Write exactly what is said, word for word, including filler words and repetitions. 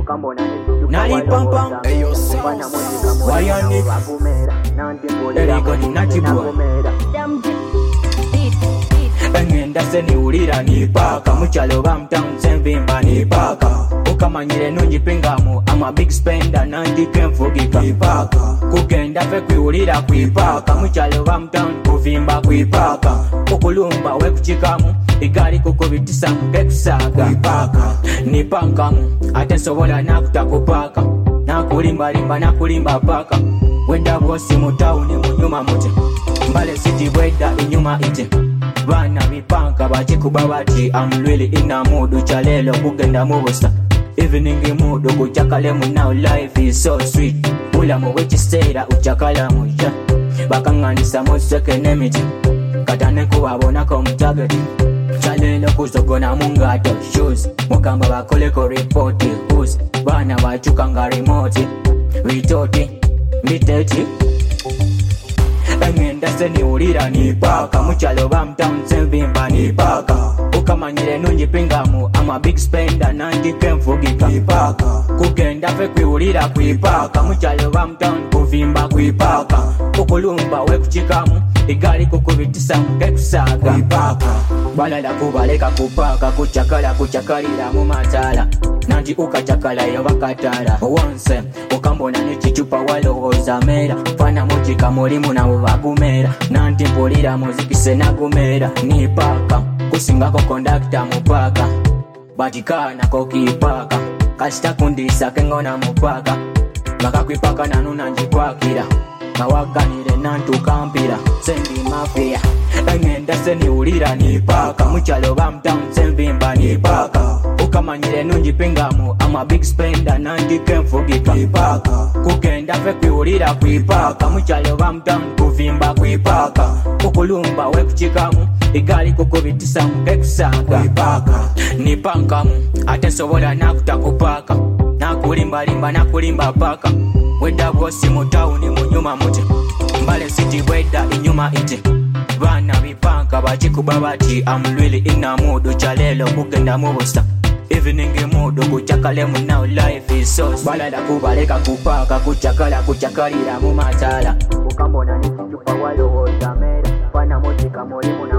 Nali pam pam, Eyo sauce. Wayani, Eriko ni nati boy. Engenda se niwulira nipaka mukyalo bamtown senvimba nipaka ukamanyire nunjipingamu ama big spender nandike nfugika ipaka kugenda fe kwiwulira kwipaka mukyalo bamtown kuvimba kwipaka okulumba wekukikamu igali kukubitisamu kekusaaga ipaka nipankamu ate nsobola nakutakupaka nakulimbalimba nakulimba paka wenda bosi mutawuni munyuma muti mbale city bweda inyuma ite bana bipanka bakikuba bati I'm really in a mood chalelo kugenda mu busa evening mood kuchakale mu now life is so sweet ula mu wechistera uchakala mu ja bakanganisa mu second image katane kubabona ko mutageti chalelo kuzogona mu ngato shoes mukamba bakole ko report who's bana bachukanga remote vitoti miteti engenda se niwulira nipaka mukyalo bamtown senvimba nipaka ukamanyire nunjipingamu ama big spender nandike nfugika ipaka kugenda fe kwiwulira kwipaka mukyalo bamtown kuvimba kwipaka okulumba wekukikamu igali kukubitisamu kekusaaga ipaka balala kubaleka kupaka kuchakala kuchakalira mu matala nanti ukachakala yo bakatala once ukambona nichichupa walowooza mera fana mujika mulimu nabo bagumera nanti mpulira muziki senagumera nipaka kusingako kondakta mupaka batikanako kipaka kasita kundisa kengona mupaka bakakwipaka nanuna njikwakira nawaganire nantukampira sendi mafia engenda se niwulira nipaka mukyalo bamtown senvimba nipaka ukamanyire nunjipingamu ama big spender nandike nfugika ipaka kugenda fe kwiwulira kwipaka mukyalo bamtown kuvimba kwipaka okulumba wekukikamu igali kukubitisamu kekusaaga ipaka nipankamu ate nsobola nakutakupaka nakulimbalimba nakulimba paka weda bosi mutawuni munyuma muti mbale city bweda inyuma ite bana bipanka bakikuba bati I'm really in a mood chalelo kugenda mu busa evening mood kuchakale mu now life is so balala kubaleka kupaka kuchakala kuchakalira mu matala ukambona nikichupa walowooza mera fana mujika mulimu